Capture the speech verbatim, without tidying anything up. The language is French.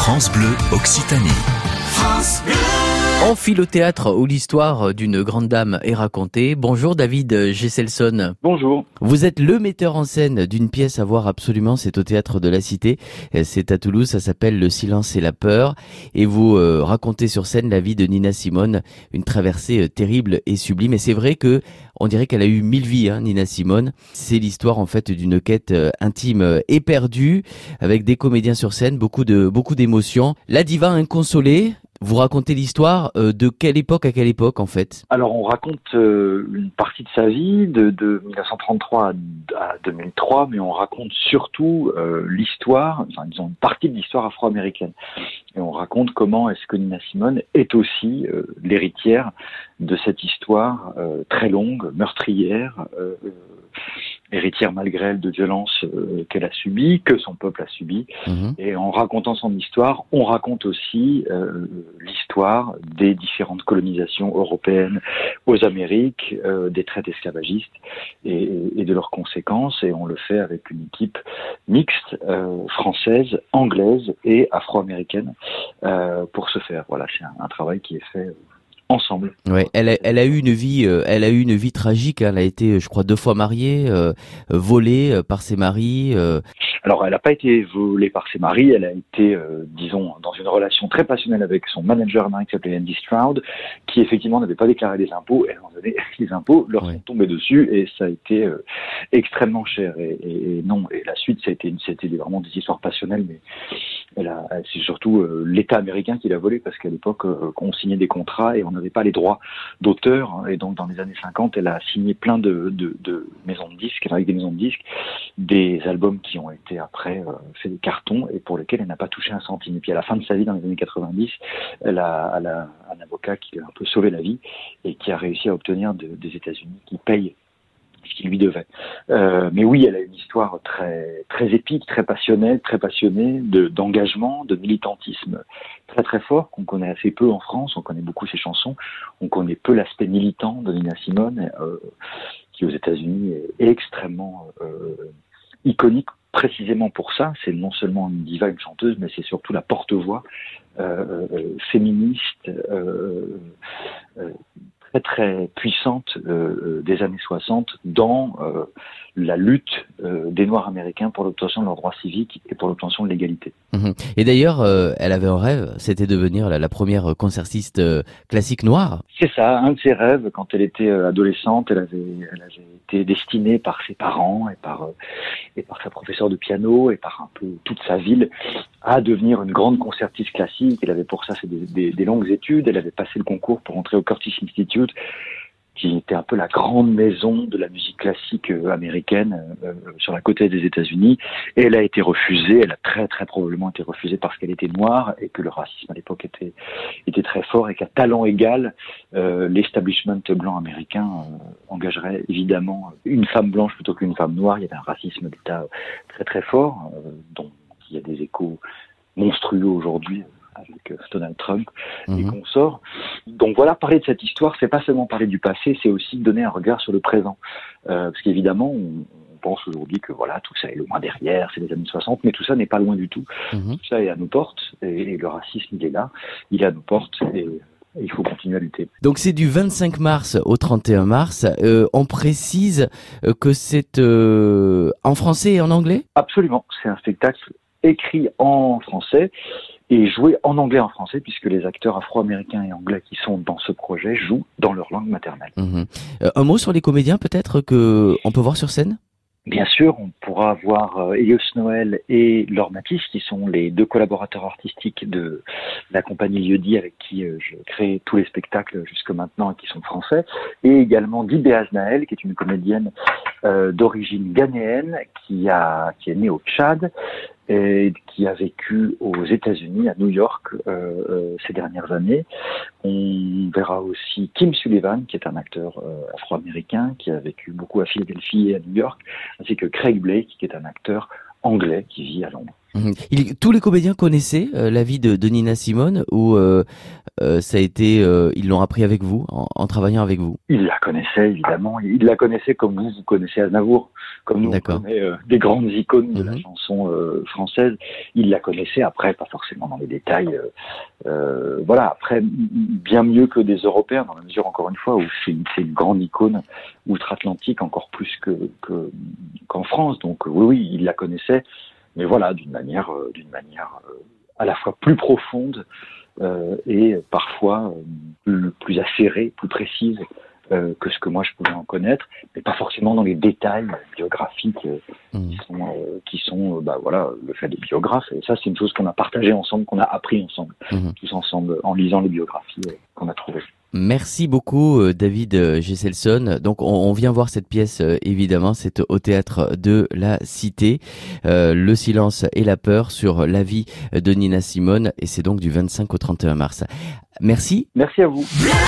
France Bleu Occitanie. France Bleu. Amphithéâtre où l'histoire d'une grande dame est racontée. Bonjour David Gesselson. Bonjour. Vous êtes le metteur en scène d'une pièce à voir absolument, c'est au Théâtre de la Cité. C'est à Toulouse, ça s'appelle Le silence et la peur. Et vous euh, racontez sur scène la vie de Nina Simone, une traversée euh, terrible et sublime. Et c'est vrai que on dirait qu'elle a eu mille vies, hein, Nina Simone. C'est l'histoire en fait d'une quête euh, intime et perdue, avec des comédiens sur scène, beaucoup de beaucoup d'émotions. La diva inconsolée. Vous racontez l'histoire euh, de quelle époque à quelle époque en fait? Alors on raconte euh, une partie de sa vie de, de mille neuf cent trente-trois à, à deux mille trois, mais on raconte surtout euh, l'histoire, enfin disons une partie de l'histoire afro-américaine. Et on raconte comment est-ce que Nina Simone est aussi euh, l'héritière de cette histoire euh, très longue, meurtrière, euh, héritière malgré elle de violences euh, qu'elle a subies, que son peuple a subies. Mmh. Et en racontant son histoire, on raconte aussi euh, l'histoire des différentes colonisations européennes aux Amériques, euh, des traites esclavagistes et, et de leurs conséquences. Et on le fait avec une équipe mixte, euh, française, anglaise et afro-américaine euh, pour ce faire. Voilà, c'est un, un travail qui est fait ensemble. Ouais, elle a, elle a eu une vie, euh, elle a eu une vie tragique. Hein. Elle a été, je crois, deux fois mariée, euh, volée euh, par ses maris. Euh. Alors, elle n'a pas été volée par ses maris. Elle a été, euh, disons, dans une relation très passionnelle avec son manager américain qui s'appelait Andy Stroud, qui effectivement n'avait pas déclaré les impôts. Elle en donnait les impôts, leur ouais. sont tombés dessus et ça a été euh, extrêmement cher. Et, et, et non, et la suite, ça a été, c'était vraiment des histoires passionnelles, mais elle a, c'est surtout euh, l'État américain qui l'a volée parce qu'à l'époque, euh, on signait des contrats et on n'avait pas les droits d'auteur, et donc dans les années cinquante, elle a signé plein de, de, de maisons de disques, avec des maisons de disques, des albums qui ont été après euh, fait des cartons et pour lesquels elle n'a pas touché un centime. Et puis à la fin de sa vie, dans les années quatre-vingt-dix, elle a, elle a un avocat qui lui a un peu sauvé la vie et qui a réussi à obtenir de, des États-Unis qui payent ce qu'il lui devait. Euh, mais oui, elle a une histoire très très épique, très passionnelle, très passionnée, de d'engagement, de militantisme très très fort qu'on connaît assez peu en France. On connaît beaucoup ses chansons, on connaît peu l'aspect militant de Nina Simone, euh, qui aux États-Unis est, est extrêmement euh, iconique. Précisément pour ça, c'est non seulement une diva, une chanteuse, mais c'est surtout la porte-voix euh, euh, féministe. Euh, euh, très très puissante euh, des années soixante dans euh, la lutte euh, des Noirs américains pour l'obtention de leurs droits civiques et pour l'obtention de l'égalité. Mmh. Et d'ailleurs, euh, elle avait un rêve, c'était devenir la, la première concertiste euh, classique noire. C'est ça, un de ses rêves quand elle était euh, adolescente, elle avait, elle avait été destinée par ses parents et par euh, et par sa professeure de piano et par un peu toute sa ville à devenir une grande concertiste classique. Elle avait pour ça fait des, des, des longues études, elle avait passé le concours pour entrer au Curtis Institute, qui était un peu la grande maison de la musique classique euh, américaine euh, sur la côte est des États-Unis. Et elle a été refusée, elle a très très probablement été refusée parce qu'elle était noire et que le racisme à l'époque était était très fort et qu'à talent égal, euh, l'establishment blanc américain euh, engagerait évidemment une femme blanche plutôt qu'une femme noire. Il y avait un racisme d'État très très fort, euh, dont il y a des échos monstrueux aujourd'hui avec Donald Trump mmh. et consorts. Donc voilà, parler de cette histoire, c'est pas seulement parler du passé, c'est aussi donner un regard sur le présent. Euh, parce qu'évidemment, on, on pense aujourd'hui que voilà, tout ça est loin derrière, c'est les années soixante, mais tout ça n'est pas loin du tout. Mmh. Tout ça est à nos portes, et, et le racisme, il est là, il est à nos portes, et, et il faut continuer à lutter. Donc c'est du vingt-cinq mars au trente et un mars. Euh, on précise que c'est euh, en français et en anglais ? Absolument, c'est un spectacle écrit en français et joué en anglais et en français, puisque les acteurs afro-américains et anglais qui sont dans ce projet jouent dans leur langue maternelle. Mmh. Euh, un mot sur les comédiens peut-être que on peut voir sur scène ? Bien sûr, on pourra voir euh, Elios Noël et Laure Matisse, qui sont les deux collaborateurs artistiques de la compagnie Lieu-dit avec qui euh, je crée tous les spectacles jusque maintenant et qui sont français, et également Dibé Aznael, qui est une comédienne euh, d'origine ghanéenne qui a qui est née au Tchad et qui a vécu aux États-Unis, à New York, euh, euh, ces dernières années. On verra aussi Kim Sullivan, qui est un acteur euh, afro-américain, qui a vécu beaucoup à Philadelphie et à New York, ainsi que Craig Blake, qui est un acteur anglais qui vit à Londres. Mmh. Il, tous les comédiens connaissaient euh, la vie de, de Nina Simone ou euh, euh, ça a été, euh, ils l'ont appris avec vous, en, en travaillant avec vous? Ils la connaissaient évidemment, ils la connaissaient comme vous, vous connaissez Aznavour, comme nous on connaît euh, des grandes icônes de mmh. la chanson euh, française. Ils la connaissaient, après pas forcément dans les détails. Euh, euh, voilà, après bien mieux que des Européens, dans la mesure encore une fois où c'est une, c'est une grande icône outre-Atlantique, encore plus que, que qu'en France. Donc oui, oui, ils la connaissaient. Mais voilà, d'une manière, euh, d'une manière euh, à la fois plus profonde euh, et parfois euh, plus, plus acérée, plus précise euh, que ce que moi je pouvais en connaître, mais pas forcément dans les détails biographiques euh, mmh. qui sont, euh, qui sont euh, bah voilà, le fait des biographes. Et ça, c'est une chose qu'on a partagé ensemble, qu'on a appris ensemble, mmh. tous ensemble, en lisant les biographies euh, qu'on a trouvées. Merci beaucoup David Gesselson. Donc on, on vient voir cette pièce euh, évidemment, c'est au théâtre de la Cité, euh, Le silence et la peur sur la vie de Nina Simone et c'est donc du vingt-cinq au trente et un mars. Merci. Merci à vous.